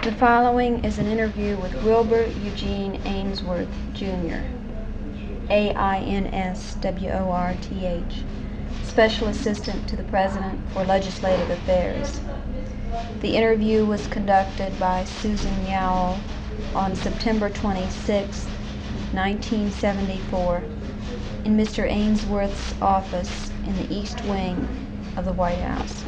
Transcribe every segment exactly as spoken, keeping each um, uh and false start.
The following is an interview with Wilbur Eugene Ainsworth, Junior, A I N S W O R T H, Special Assistant to the President for Legislative Affairs. The interview was conducted by Susan Yowell on September twenty-sixth, nineteen seventy-four, in Mister Ainsworth's office in the East Wing of the White House.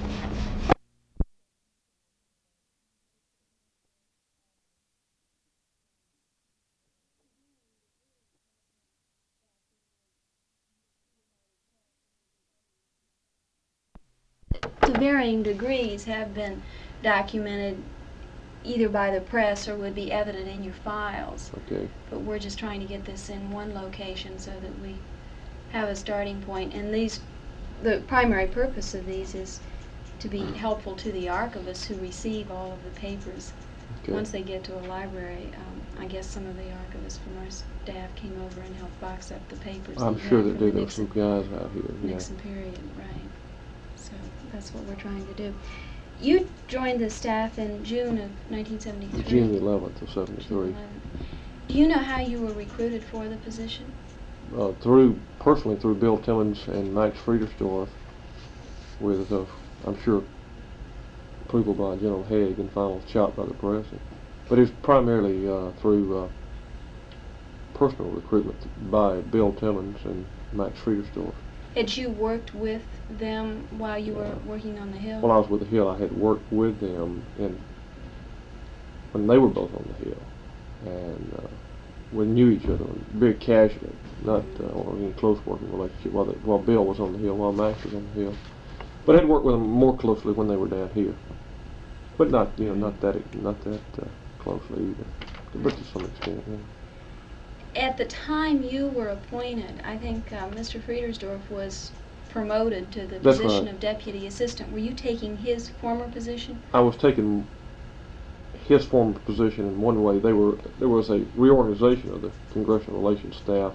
To varying degrees have been documented either by the press or would be evident in your files. Okay. But we're just trying to get this in one location so that we have a starting point. And these, the primary purpose of these is to be helpful to the archivists who receive all of the papers. Okay. Once they get to a library, um, I guess some of the archivists from our staff came over and helped box up the papers. I'm that sure you they have do. from the There's some Nixon- guys out here. Yeah. Nixon period, right. So that's what we're trying to do. You joined the staff in June of nineteen seventy-three. June the eleventh of seventy-three. June eleventh. Do you know how you were recruited for the position? Uh, through, personally through Bill Timmons and Max Friedersdorf, with, uh, I'm sure, approval by General Haig and final shot by the President. But it was primarily uh, through uh, personal recruitment by Bill Timmons and Max Friedersdorf. Had you worked with them while you were Yeah. working on the Hill? While I was with the Hill, I had worked with them in, when they were both on the Hill, and uh, we knew each other very casually, not uh, or in a close working relationship while, the, while Bill was on the Hill, while Max was on the Hill. But I had worked with them more closely when they were down here, but not you know not that not that uh, closely either, but to some extent. Yeah. At the time you were appointed, I think uh, Mister Friedersdorf was promoted to the That's position right. of deputy assistant. Were you taking his former position? I was taking his former position in one way. They were there was a reorganization of the Congressional Relations staff.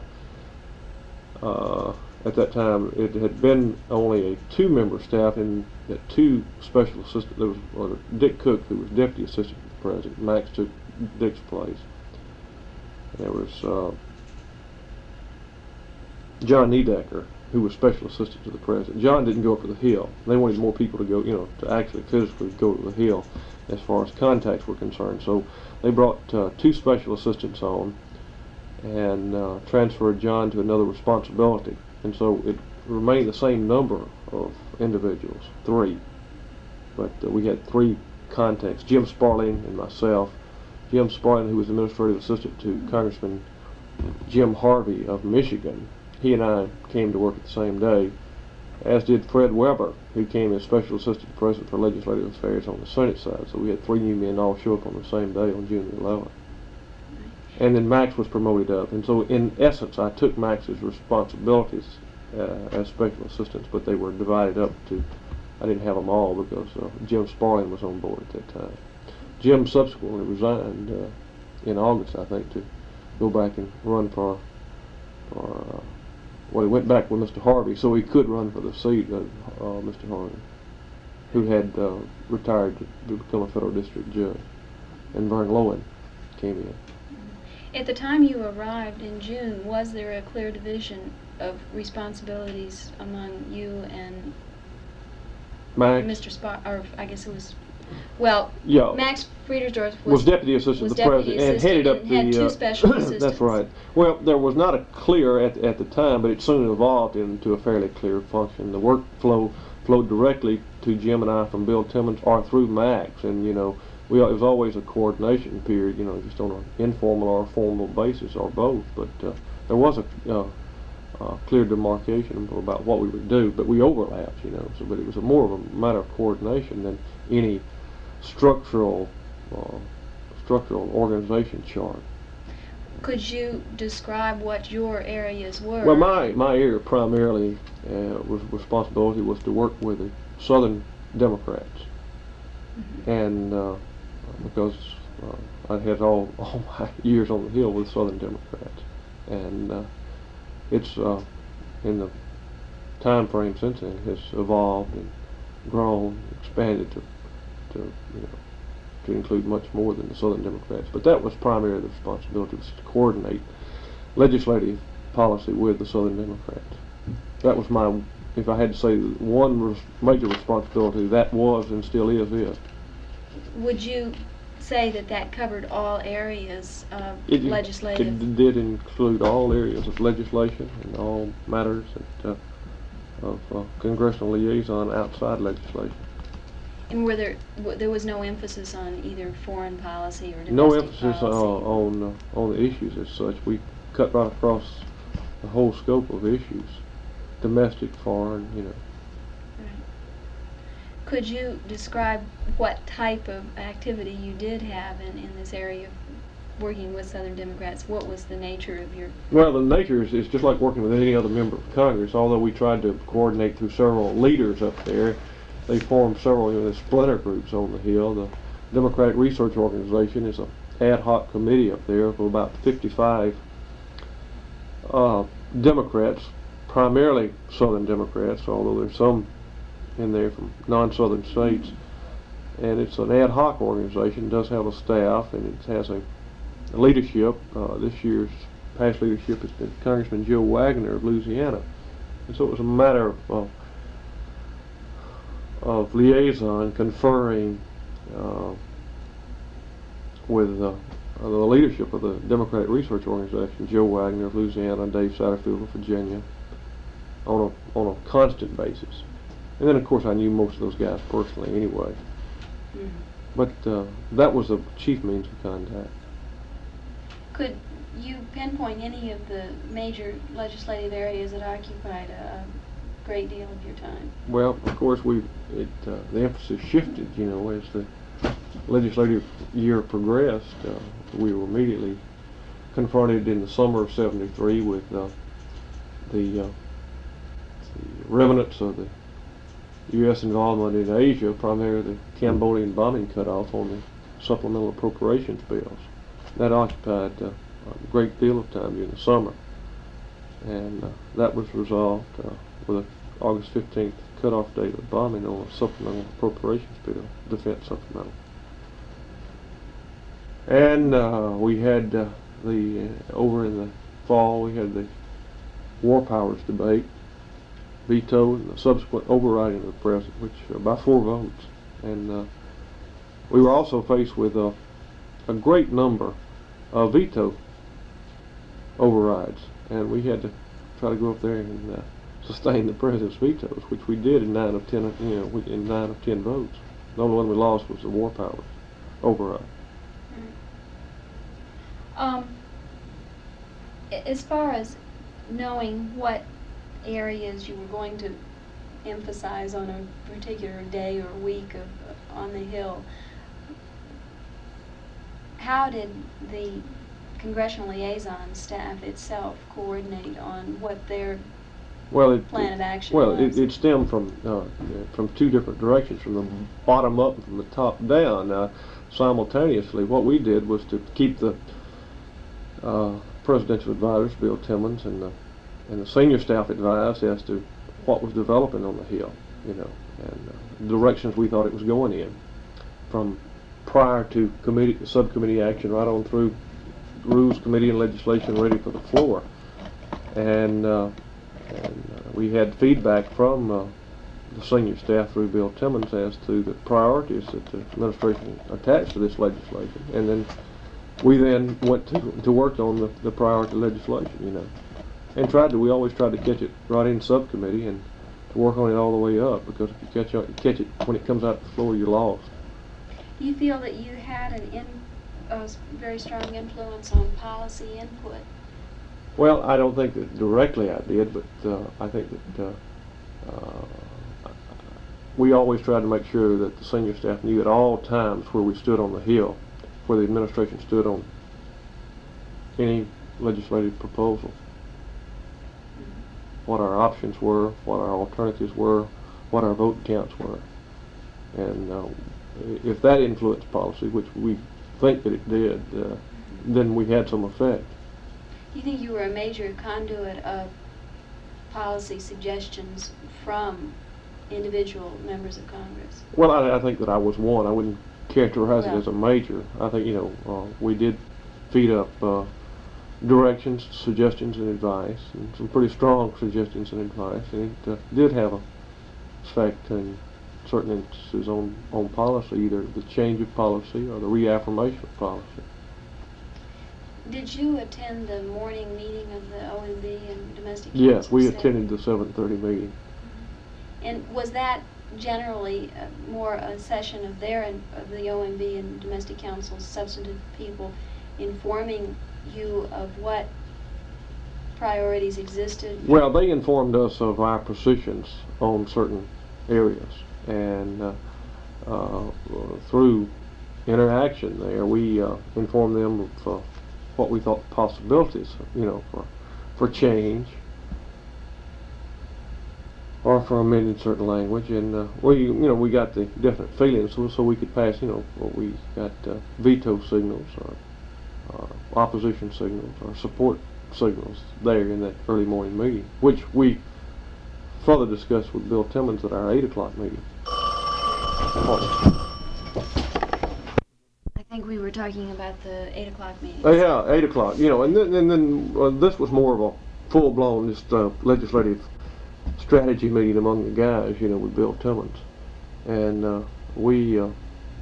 Uh, at that time, it had been only a two-member staff, and that two special assistants. There was well, Dick Cook, who was deputy assistant to the president. Max took Dick's place. There was uh, John Niedecker, who was special assistant to the president. John didn't go up to the Hill. They wanted more people to go, you know, to actually physically go to the Hill as far as contacts were concerned. So they brought uh, two special assistants on and uh, transferred John to another responsibility. And so it remained the same number of individuals, three. But uh, we had three contacts, Jim Sparling and myself. Jim Sparling, who was administrative assistant to Congressman Jim Harvey of Michigan, he and I came to work at the same day, as did Fred Weber, who came as special assistant to the president for legislative affairs on the Senate side. So we had three new men all show up on the same day on June the eleventh. And then Max was promoted up, and so in essence I took Max's responsibilities uh, as special assistants, but they were divided up to, I didn't have them all because uh, Jim Sparling was on board at that time. Jim subsequently resigned uh, in August, I think, to go back and run for, for uh, well, he went back with Mister Harvey, so he could run for the seat of uh, Mister Harvey, who had uh, retired to become a federal district judge, and Vern Lowen came in. At the time you arrived in June, was there a clear division of responsibilities among you and Max Mister Spot, or I guess it was, well, yeah. Max Friedersdorf was, was, deputy assistant was to the deputy president and assistant headed up and the. had two uh, special assistants. That's right. Well, there was not a clear at at the time, but it soon evolved into a fairly clear function. The workflow flowed directly to Jim and I from Bill Timmons or through Max, and you know, we it was always a coordination period. You know, just on an informal or formal basis or both. But uh, there was a. Uh, Uh, clear demarcation about what we would do, but we overlapped, you know. So, but it was a more of a matter of coordination than any structural, uh, structural organization chart. Could you describe what your areas were? Well, my my area primarily uh, was responsibility was to work with the Southern Democrats, Mm-hmm. and uh, because uh, I had all all my years on the Hill with Southern Democrats, and. Uh, It's uh, in the time frame since then has evolved and grown, expanded to, to you know, to to include much more than the Southern Democrats. But that was primarily the responsibility, was to coordinate legislative policy with the Southern Democrats. That was my, if I had to say one res- major responsibility, that was and still is it. Would you say that that covered all areas of It, legislative? It did include all areas of legislation and all matters that, uh, of uh, congressional liaison outside legislation. And were there w- there was no emphasis on either foreign policy or domestic No emphasis uh, policy? on uh, on the issues as such. We cut right across the whole scope of issues, domestic, foreign, you know. Right. Could you describe what type of activity you did have in, in this area of working with Southern Democrats? What was the nature of your... Well, the nature is, is just like working with any other member of Congress. Although we tried to coordinate through several leaders up there, they formed several you know, splinter groups on the Hill. The Democratic Research Organization is an ad hoc committee up there of about fifty-five uh, Democrats, primarily Southern Democrats, although there's some in there from non-Southern states. And it's an ad hoc organization. It does have a staff, and it has a, a leadership. Uh, this year's past leadership has been Congressman Joe Wagner of Louisiana. And so it was a matter of, uh, of liaison, conferring uh, with uh, the leadership of the Democratic Research Organization, Joe Wagner of Louisiana, Dave Satterfield of Virginia, on a, on a constant basis. And then, of course, I knew most of those guys personally anyway. Mm-hmm. But uh, that was the chief means of contact. Could you pinpoint any of the major legislative areas that occupied a great deal of your time? Well, of course, we it uh, the emphasis shifted, you know, as the legislative year progressed. Uh, we were immediately confronted in the summer of seventy-three with uh, the, uh, the remnants of the U S involvement in Asia, primarily the Cambodian bombing cutoff on the supplemental appropriations bills. That occupied uh, a great deal of time during the summer, and uh, that was resolved uh, with an August fifteenth cutoff date of bombing on a supplemental appropriations bill, defense supplemental. And uh, we had uh, the, uh, over in the fall, we had the war powers debate, veto and the subsequent overriding of the president, which uh, by four votes. And uh, we were also faced with uh, a great number of veto overrides, and we had to try to go up there and uh, sustain the president's vetoes, which we did in nine of ten. You know, in nine of ten votes. The only one we lost was the war powers override. Um, as far as knowing what areas you were going to emphasize on a particular day or week of, uh, on the Hill, how did the congressional liaison staff itself coordinate on what their well, it, plan it, of action well, was? it, it stemmed from uh, from two different directions, from the bottom up and from the top down. Uh, simultaneously, what we did was to keep the uh, presidential advisors, Bill Timmons, and the and the senior staff advised as to what was developing on the Hill, you know, and uh, directions we thought it was going in, from prior to committee, subcommittee action, right on through Rules Committee and legislation ready for the floor. And, uh, and uh, we had feedback from uh, the senior staff through Bill Timmons as to the priorities that the administration attached to this legislation. And then we then went to, to work on the, the priority legislation, you know. And tried to, we always tried to catch it right in subcommittee and to work on it all the way up, because if you catch, you catch it when it comes out the floor, you're lost. You feel that you had an in, a very strong influence on policy input? Well, I don't think that directly I did, but uh, I think that uh, uh, we always tried to make sure that the senior staff knew at all times where we stood on the Hill, where the administration stood on any legislative proposal. What our options were, what our alternatives were, what our vote counts were. And uh, if that influenced policy, which we think that it did, uh, then we had some effect. Do you think you were a major conduit of policy suggestions from individual members of Congress? Well, I, I think that I was one. I wouldn't characterize Well- it as a major. I think, you know, uh, we did feed up uh, directions, suggestions, and advice, and some pretty strong suggestions and advice, and it uh, did have a effect in certain instances on, on policy, either the change of policy or the reaffirmation of policy. Did you attend the morning meeting of the O M B and domestic Yes, council we staff? attended the seven thirty meeting. And was that generally uh, more a session of their, of the O M B and domestic council's substantive people informing you of what priorities existed? Well, they informed us of our positions on certain areas, and uh, uh, through interaction there, we uh, informed them of uh, what we thought possibilities, you know, for for change, or for amending certain language, and uh, we, you know, we got the definite feelings, so, so we could pass, you know, what we got uh, veto signals, or, or opposition signals, or support signals there in that early morning meeting, which we further discussed with Bill Timmons at our eight o'clock meeting. I think we were talking about the eight o'clock meeting. Uh, yeah, eight o'clock. You know, and then and then uh, this was more of a full-blown just uh, legislative strategy meeting among the guys. You know, with Bill Timmons, and uh, we. Uh,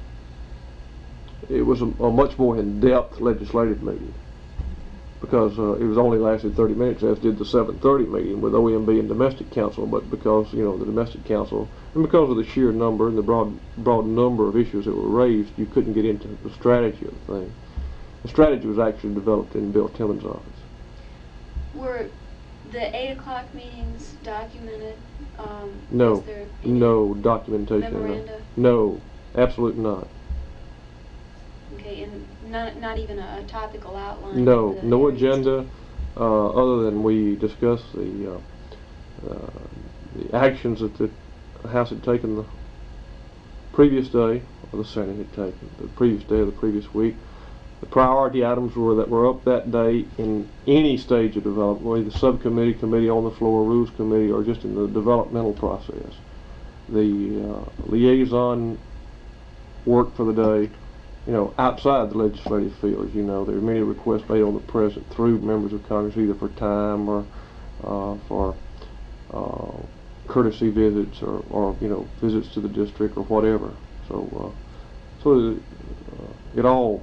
it was a, a much more in-depth legislative meeting because uh, it was only lasted thirty minutes, as did the seven thirty meeting with O M B and domestic council. But because, you know, the domestic council, and because of the sheer number and the broad broad number of issues that were raised, you couldn't get into the strategy of the thing. The strategy was actually developed in Bill Timmons' office. Were the eight o'clock meetings documented? Um, No, was there any no documentation. memoranda? No, absolutely not. Okay, and not not even a, a topical outline? No, of the no areas? agenda, uh, other than we discussed the uh, uh, the actions that the House had taken the previous day, or the Senate had taken the previous day or the previous week. The priority items were that were up that day in any stage of development, whether the subcommittee, committee on the floor, rules committee, or just in the developmental process. The uh, liaison work for the day, you know, outside the legislative field. You know, there are many requests made on the President through members of Congress, either for time or uh, for uh, courtesy visits, or, or you know, visits to the district or whatever. So, uh, so uh, it all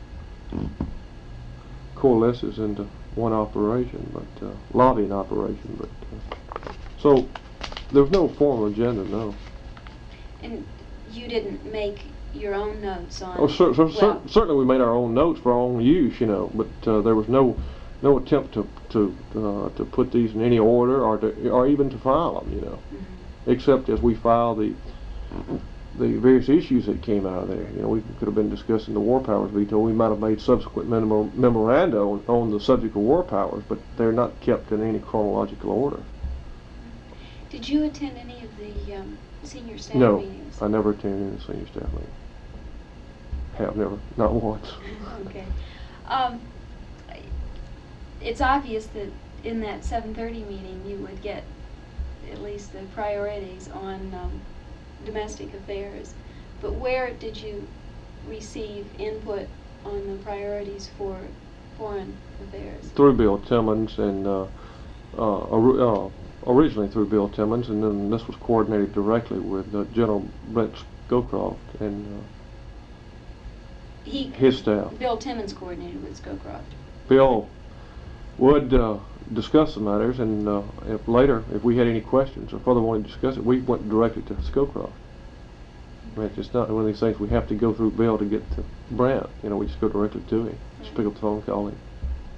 coalesces into one operation, but uh, lobbying operation. But uh, so there was no formal agenda, no. And you didn't make your own notes on? Oh, cer- cer- well, cer- certainly we made our own notes for our own use, you know, but uh, there was no no attempt to to uh, to put these in any order, or to or even to file them, you know, mm-hmm. except as we file the the various issues that came out of there. You know, we could have been discussing the war powers veto. We might have made subsequent memo- memoranda on, on the subject of war powers, but they're not kept in any chronological order. Did you attend any of the um, senior staff No, meetings? I never attended any senior staff meeting. Have never, not once. Okay. Um, it's obvious that in that seven thirty meeting you would get at least the priorities on um, domestic affairs, but where did you receive input on the priorities for foreign affairs? Through Bill Timmons, and uh, uh, or, uh, originally through Bill Timmons, and then this was coordinated directly with uh, General Brent Scowcroft and uh, he, his staff. Bill Timmons coordinated with Scowcroft. Bill would uh, discuss the matters, and uh, if later, if we had any questions or further wanted to discuss it, we went directly to Scowcroft. I mean, it's not one of these things we have to go through Bill to get to Brent. You know, we just go directly to him. Just pick up the phone and call him.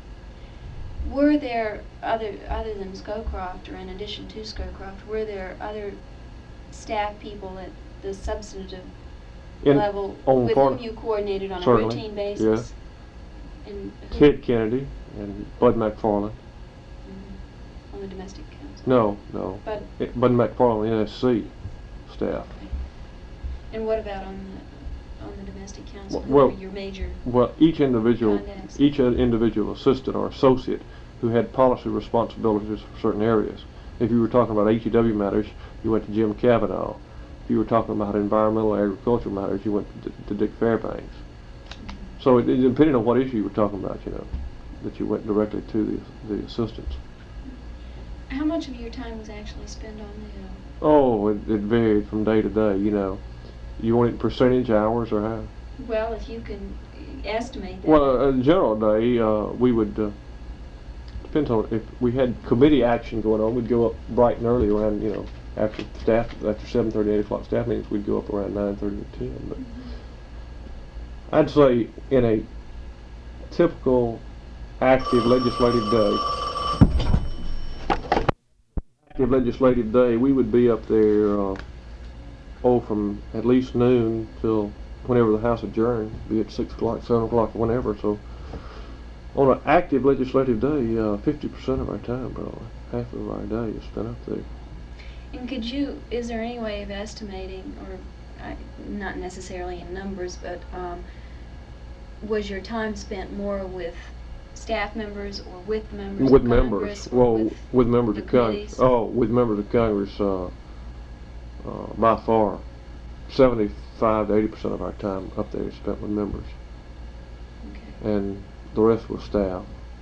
Were there other, other than Scowcroft, or in addition to Scowcroft, were there other staff people at the substantive In, level on with foreign- whom you coordinated on certainly, a routine basis? yeah. And who- Ted Kennedy and Bud McFarland. Mhm. On the domestic council? No, no. But, It, Bud McFarland, N S C staff. and what about on the, on the domestic council? Who Well- were your major? Well, each individual, Contacts. each individual assistant or associate who had policy responsibilities for certain areas. If you were talking about H E W matters, you went to Jim Cavanaugh. if you were talking about environmental or agricultural matters, you went to, to Dick Fairbanks. So it, it depended on what issue you were talking about, you know, that you went directly to the, the assistants. How much of your time was actually spent on the Hill? Oh, it, it varied from day to day, you know. You want it in percentage, hours, or how? Well, if you can estimate that. Well, in general day, uh, we would, uh, depends on, if we had committee action going on, we'd go up bright and early around, you know, after staff, after seven thirty, eight o'clock staff meetings, we'd go up around nine thirty or ten. But mm-hmm. I'd say in a typical active legislative day, active legislative day, we would be up there, uh, oh, from at least noon till whenever the House adjourned, be it six o'clock, seven o'clock, whenever. So on an active legislative day, uh, fifty percent of our time, probably half of our day is spent up there. And could you, is there any way of estimating, or uh, not necessarily in numbers, but um, was your time spent more with staff members or with members with of members? Congress? Well, with, with members the of Congress. Oh, with members of Congress, uh, uh, by far, seventy-five to eighty percent of our time up there is spent with members. Okay. And the rest was staff.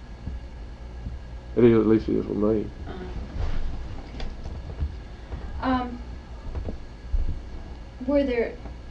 It is, at least it is with me. Uh-huh. Um, were there,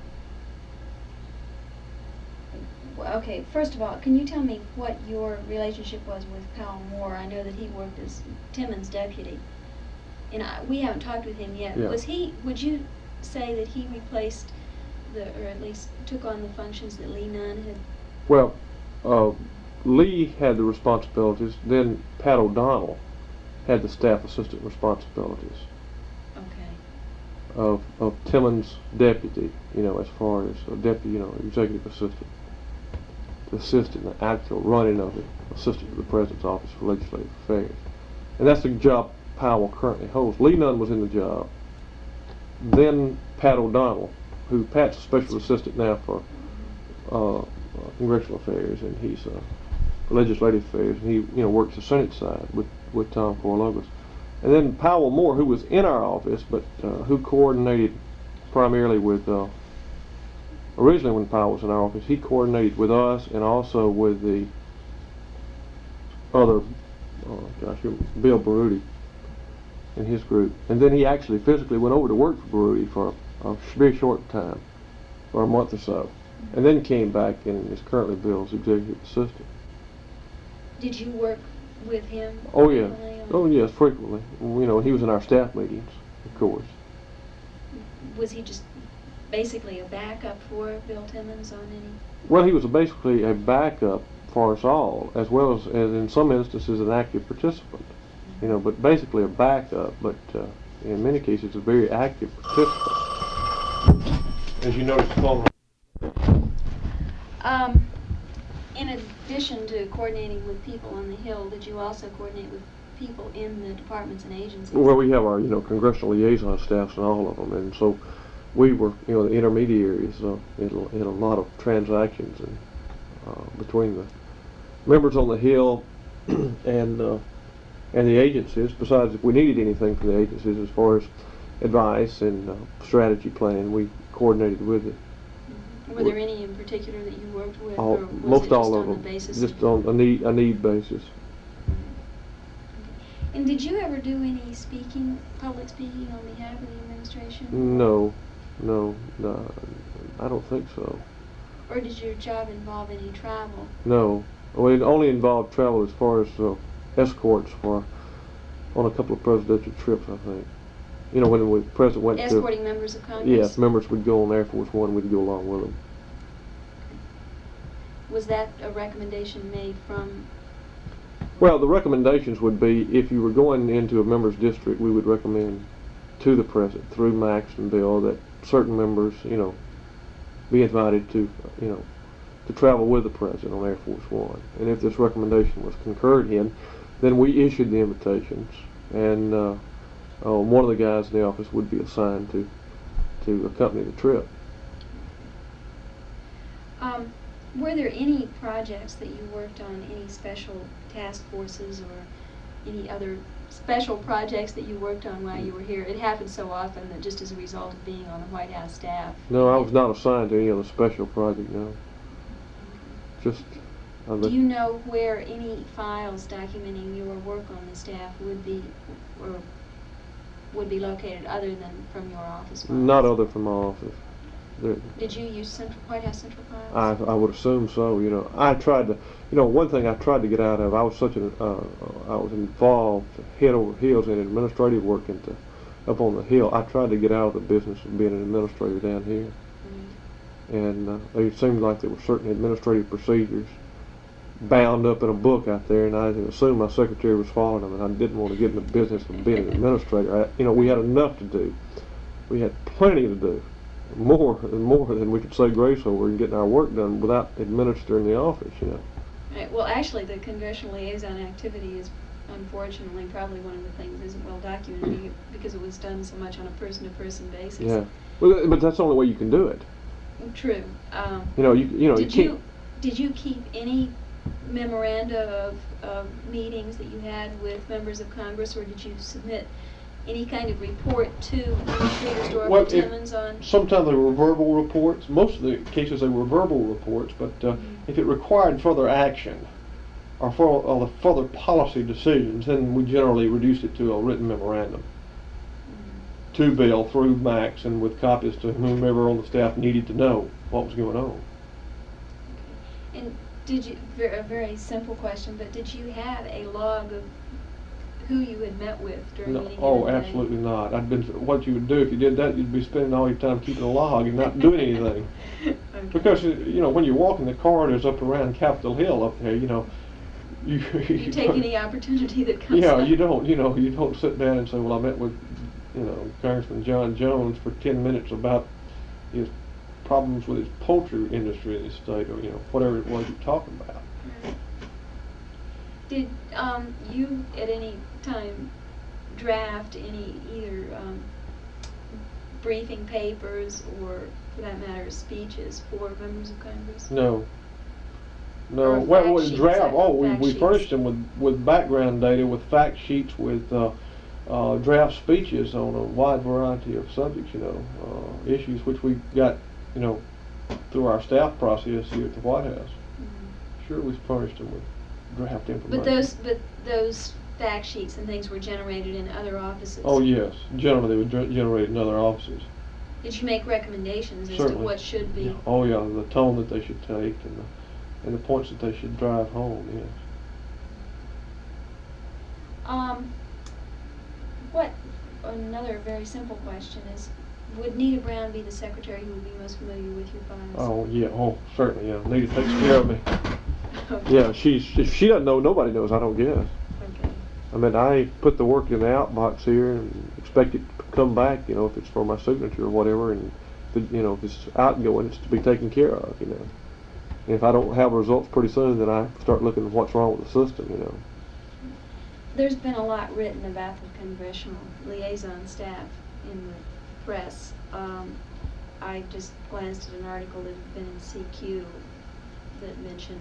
okay, first of all, can you tell me what your relationship was with Powell Moore? I know that he worked as Timmons' deputy, and I, we haven't talked with him yet. Yeah. Was he, would you say that he replaced the, or at least took on the functions that Lee Nunn had? Well, uh, Lee had the responsibilities, then Pat O'Donnell had the staff assistant responsibilities Okay. of, of Timmons' deputy, you know, as far as a deputy, you know, executive assistant, to assist in the actual running of the assistant to the President's Office for Legislative Affairs. And that's the job Powell currently holds. Lee Nunn was in the job. Then Pat O'Donnell, who Pat's a special assistant now for uh, uh, congressional affairs, and he's uh, for legislative affairs, and he, you know, works the Senate side with, with Tom Corlogos. And then Powell Moore, who was in our office, but uh, who coordinated primarily with, uh, originally when Powell was in our office, he coordinated with us and also with the other, oh gosh, Bill Baruti and his group. And then he actually physically went over to work for Baruti for a very short time, for a month or so, and then came back and is currently Bill's executive assistant. Did you work with him? Oh yeah. Oh yes, frequently. You know, he was in our staff meetings, of course. Was he just basically a backup for Bill Timmons on any? Well, he was basically a backup for us all, as well as, as in some instances, an active participant. You know, but basically a backup, but uh, in many cases a very active participant. As you notice, phone. Um, in addition to coordinating with people on the Hill, did you also coordinate with people in the departments and agencies? Well, we have our, you know, congressional liaison staffs and all of them, and so we were, you know, the intermediaries uh, in, in a lot of transactions and uh, between the members on the Hill and uh, and the agencies. Besides, if we needed anything from the agencies as far as advice and uh, strategy planning, we coordinated with it. Were there any in particular that you worked with, all, or was most it just all on of the them, basis just of on a need a need basis. And did you ever do any speaking, public speaking on behalf of the administration? No, no, no, I don't think so. Or did your job involve any travel? No, well, it only involved travel as far as uh, escorts for on a couple of presidential trips, I think. You know, when the president went Escorting to... Escorting members of Congress? Yes, members would go on Air Force One, we'd go along with them. Was that a recommendation made from... Well, the recommendations would be, if you were going into a member's district, we would recommend to the president, through Max and Bill, that certain members, you know, be invited to, you know, to travel with the president on Air Force One. And if this recommendation was concurred in, then we issued the invitations, and uh, uh, one of the guys in the office would be assigned to to accompany the trip. Um, were there any projects that you worked on, any special task forces or any other special projects that you worked on while you were here? It happens so often that just as a result of being on the White House staff. No, I was not assigned to any other special project, no. Just... I Do you know where any files documenting your work on the staff would be, or would be located other than from your office files? Not other from my office. There, Did you use Central, White House Central I, Files? I would assume so, you know. I tried to, you know, one thing I tried to get out of, I was such a, uh, I was involved head over heels in administrative work into, up on the Hill. I tried to get out of the business of being an administrator down here. Mm-hmm. And uh, it seemed like there were certain administrative procedures bound up in a book out there, and I assumed my secretary was following them, and I didn't want to get in the business of being an administrator. I, you know, we had enough to do. We had plenty to do. More and more than we could say grace over and getting our work done without administering the office, you know. Right. Well, actually, the congressional liaison activity is, unfortunately, probably one of the things that isn't well documented because it was done so much on a person-to-person basis. Yeah. Well, but that's the only way you can do it. True. Um, you know, you you know, did you, you did you keep any memoranda of, of meetings that you had with members of Congress, or did you submit any kind of report to Administrator Dorothy well, Timmons on? Sometimes they were verbal reports. Most of the cases they were verbal reports, but uh, mm-hmm. if it required further action or, for, or the further policy decisions, then we generally reduced it to a written memorandum mm-hmm. to Bill through Max and with copies to whomever on the staff needed to know what was going on. Okay. And did you, a very simple question, but did you have a log of who you had met with during no, any Oh, given day? absolutely not. I'd been. What you would do if you did that, you'd be spending all your time keeping a log and not doing anything. Okay. Because you know, when you're walking the corridors up around Capitol Hill up there, you know, you you, you take any opportunity that comes yeah, up. Yeah, you don't. You know, you don't sit down and say, "Well, I met with, you know, Congressman John Jones for ten minutes about his problems with his poultry industry in his state," or you know, whatever it was you're talking about. Did um, you at any time draft any either um, briefing papers or, for that matter, speeches for members of Congress? No. No. Or Well, fact well sheets, draft. like Oh, we, fact we sheets. furnished them with, with background data, with fact sheets, with uh, uh, draft speeches on a wide variety of subjects. You know, uh, issues which we got, you know, through our staff process here at the White House. Mm-hmm. Sure, we furnished them with draft information. But those, but those fact sheets and things were generated in other offices. Oh yes, generally they would ge- generate in other offices. Did you make recommendations as Certainly. to what should be? Yeah. Oh yeah, the tone that they should take and the and the points that they should drive home. Yes. Um, what? Another very simple question is: would Nita Brown be the secretary who would be most familiar with your files? Oh yeah. Oh certainly. Yeah. Nita takes care of me. Okay. Yeah, she's, if she doesn't know, nobody knows, I don't guess. Okay. I mean, I put the work in the outbox here and expect it to come back, you know, if it's for my signature or whatever, and, if it, you know, if it's outgoing, it's to be taken care of, you know. And if I don't have results pretty soon, then I start looking at what's wrong with the system, you know. There's been a lot written about the congressional liaison staff in the press. Um, I just glanced at an article that had been in C Q that mentioned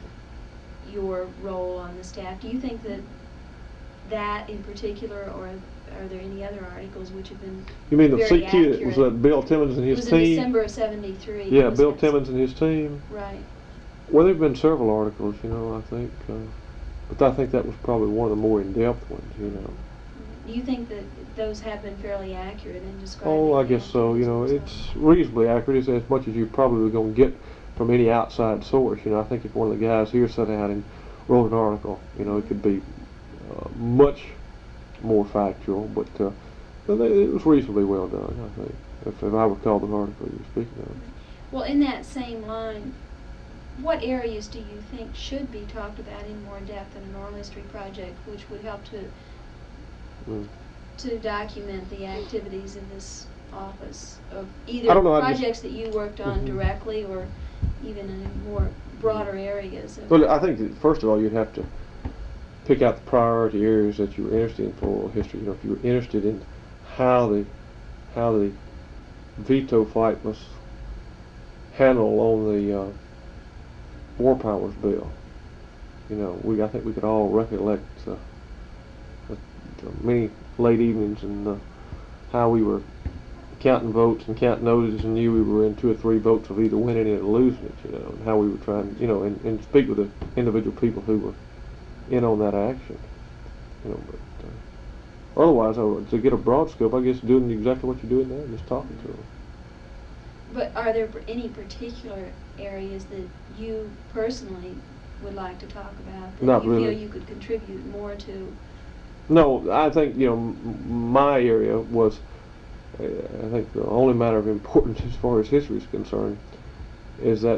your role on the staff. Do you think that that in particular, or are there any other articles which have been You mean the very C Q, accurate? was that Bill Timmons and his It was team? in December of seventy-three. Yeah, Was Bill that- Timmons and his team. Right. Well, there have been several articles, you know, I think. Uh, but I think that was probably one of the more in-depth ones, you know. Do you think that those have been fairly accurate in describing? Oh, I the guess so. You know, activities it's reasonably accurate. It's as much as you're probably going to get from any outside source. You know, I think if one of the guys here sat down and wrote an article, you know, it could be uh, much more factual. But uh, it was reasonably well done, I think, if, if I recall the article you were speaking of. Well, in that same line, what areas do you think should be talked about in more depth in an oral history project, which would help to Mm. to document the activities in this office of I either don't know, I just- projects that you worked on Mhm. directly or even in more broader areas? Of Well, I think that first of all you'd have to pick out the priority areas that you were interested in for oral history. You know, if you were interested in how the how the veto fight was handled on the uh, War Powers Bill. You know, we I think we could all recollect uh, uh, many late evenings, and uh, how we were counting votes and counting notices and knew we were in two or three votes of either winning it or losing it, you know, and how we were trying, you know, and, and speak with the individual people who were in on that action, you know, but uh, otherwise, I would, to get a broad scope, I guess doing exactly what you're doing now, just talking to them. But are there any particular areas that you personally would like to talk about that Not you really. feel you could contribute more to? No, I think, you know, m- my area was, uh, I think the only matter of importance as far as history is concerned is that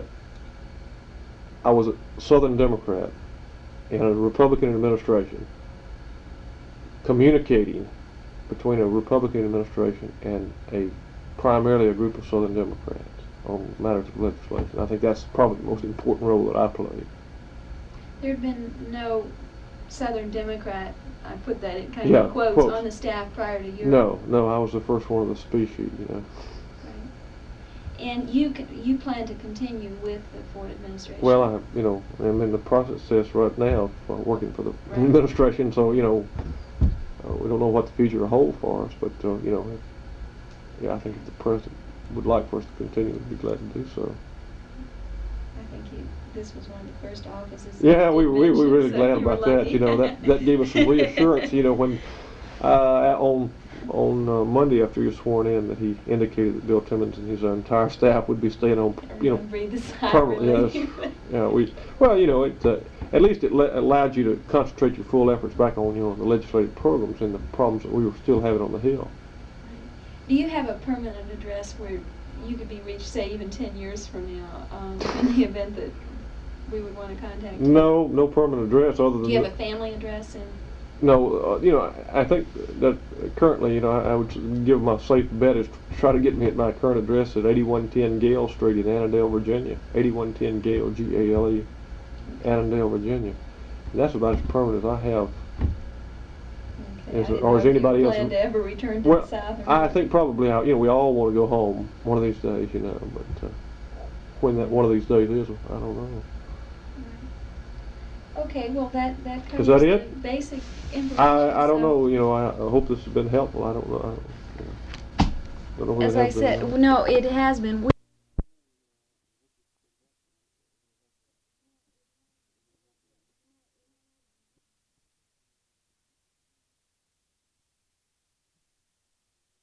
I was a Southern Democrat in a Republican administration, communicating between a Republican administration and a primarily a group of Southern Democrats on matters of legislation. I think that's probably the most important role that I played. There had been no Southern Democrat, I put that in kind Yeah, of quotes, quotes. on the staff prior to your... No, no, I was the first one of the species, you know. Right. And you c- you plan to continue with the Ford administration? Well, I, you know, I'm in the process right now of working for the Right. administration, so, you know, uh, we don't know what the future will hold for us, but, uh, you know, yeah, I think if the president would like for us to continue, we'd be glad to do so. I think you, this was one of the first offices. Yeah, you we we were mentioned, really so glad you were about that. lucky. You know, that that gave us some reassurance. You know, when uh, on on uh, Monday after he was sworn in, that he indicated that Bill Timmons and his entire staff would be staying on, you know, Everyone breathed a sigh of permanently. relief. Yes. Yeah, we well, you know, it uh, at least it le- allowed you to concentrate your full efforts back on, you know, the legislative programs and the problems that we were still having on the Hill. Do you have a permanent address where you could be reached, say, even ten years from now, um, in the event that we would want to contact you? No, no permanent address other than. Do you have the- a family address in? No, uh, you know, I I think that currently, you know, I, I would give my safe bet is to try to get me at my current address at eighty-one ten Gale Street in Annandale, Virginia. eighty-one ten Gale, G A L E, Annandale, Virginia. And that's about as permanent as I have. Okay, Is I it- didn't or know is if you anybody else plan in- to ever return to Well, the South? or I not. think probably, how, you know, we all want to go home one of these days, you know, but uh, when that one of these days is, I don't know. Okay, well, that, that covers Is that the it? basic information. I I don't so- know, you know, I, I hope this has been helpful. I don't know. I don't, you know, don't know whether As it I has been or said, not. no, it has been.